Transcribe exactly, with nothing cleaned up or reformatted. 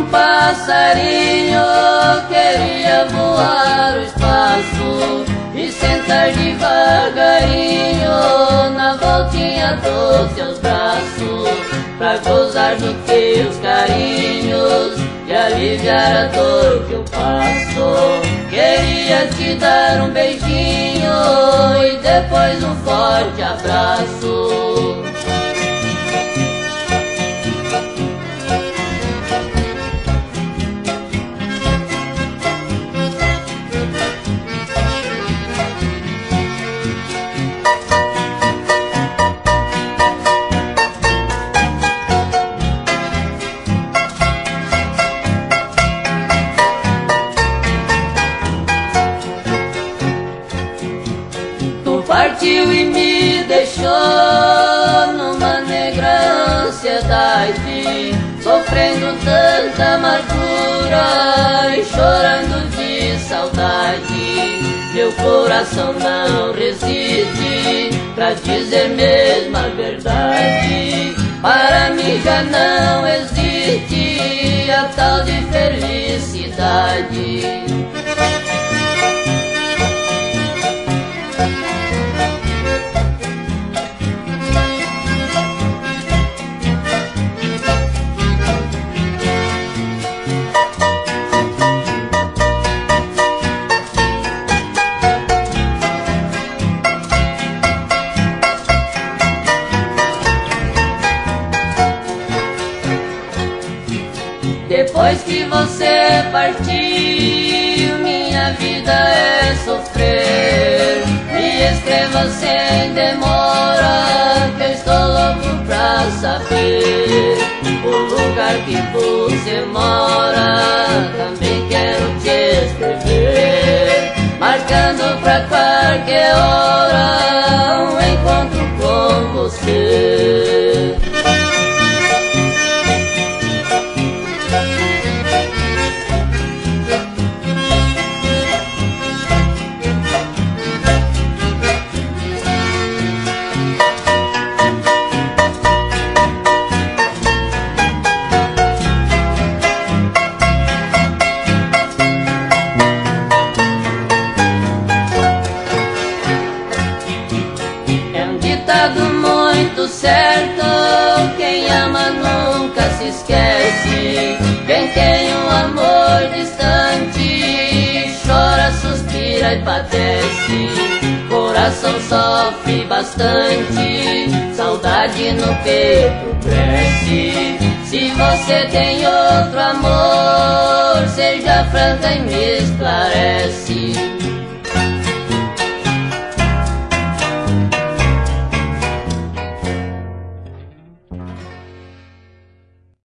passarinho queria voar o espaço e sentar devagarinho na voltinha dos seus braços, pra gozar dos teus carinhos e aliviar a dor que eu passo. Queria te dar um beijinho e depois um forte abraço. Partiu e me deixou numa negra ansiedade, sofrendo tanta amargura e chorando de saudade. Meu coração não resiste pra dizer mesmo a verdade. Para mim já não existe a tal de felicidade. Depois que você partiu, minha vida é sofrer. Me escreva sem demora, que eu estou louco pra saber o lugar que você mora. Também quero te escrever, marcando pra qualquer hora um encontro com você. Muito certo, quem ama nunca se esquece. Quem tem um amor distante chora, suspira e padece. Coração sofre bastante, saudade no peito cresce. Se você tem outro amor, seja franca e me esclarece.